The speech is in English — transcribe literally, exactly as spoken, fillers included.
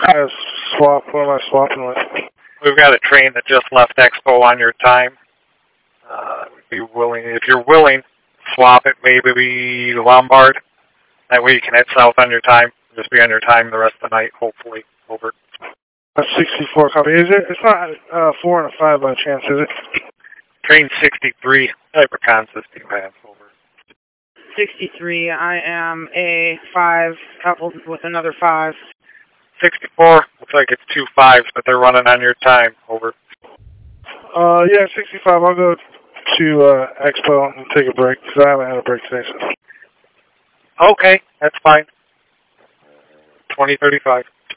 Uh, swap, what am I swapping with? We've got a train that just left Expo on your time. Uh, be willing, if you're willing, swap it, maybe Lombard. That way you can head south on your time. Just be on your time the rest of the night, hopefully. Over. A sixty-four copy. Is it? It's not uh, four and a five by chance, is it? Train sixty-three, Hypercon system pass. Over. sixty-three, I am a five coupled with another five. sixty-four, looks like it's two fives, but they're running on your time. Over. Uh, yeah, sixty-five. I'll go to uh, Expo and take a break because I haven't had a break today. So. Okay, that's fine. twenty thirty-five.